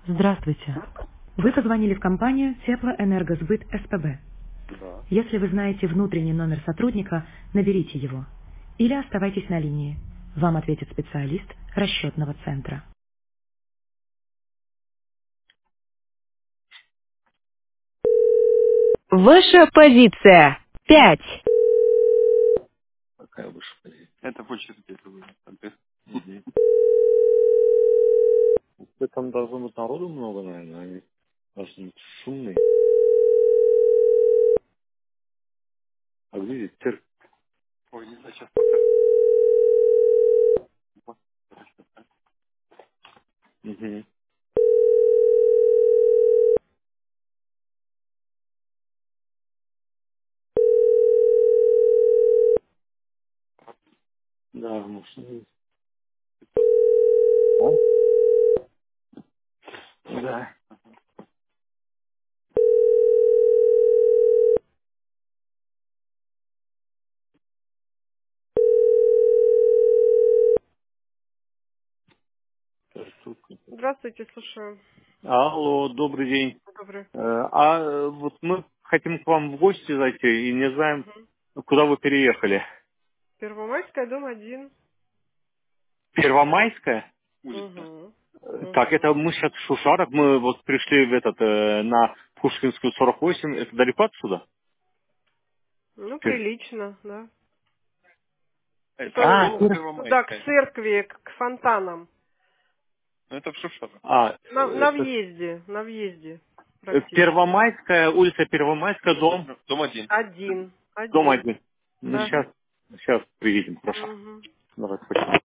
Здравствуйте. Вы позвонили в компанию Теплоэнергосбыт СПБ. Да. Если вы знаете внутренний номер сотрудника, наберите его. Или оставайтесь на линии. Вам ответит специалист расчетного центра. Ваша позиция. 5. Какая выше позиция? Это почерк где-то будет. Мгм. Там должно быть народу много, наверное, они должны быть шумные. А где здесь цирк? Ой, не знаю, сейчас пока. Угу. Да, может. А? Да. Здравствуйте, слушаю. Алло, добрый день. Добрый. Вот мы хотим к вам в гости зайти и не знаем, Угу. куда вы переехали. Первомайская, дом 1. Первомайская? Угу. Так, Угу. это мы сейчас в Шушарах, мы вот пришли в на Пушкинскую 48, это далеко отсюда? Ну, прилично, да. А, Это туда, к церкви, к фонтанам. ну, это в Шушарах. А, На это въезде, практически. Первомайская, улица Первомайская, дом 1. Один, Дом один. 1. Ну, Да. сейчас приедем, хорошо. Угу. Давай, спасибо.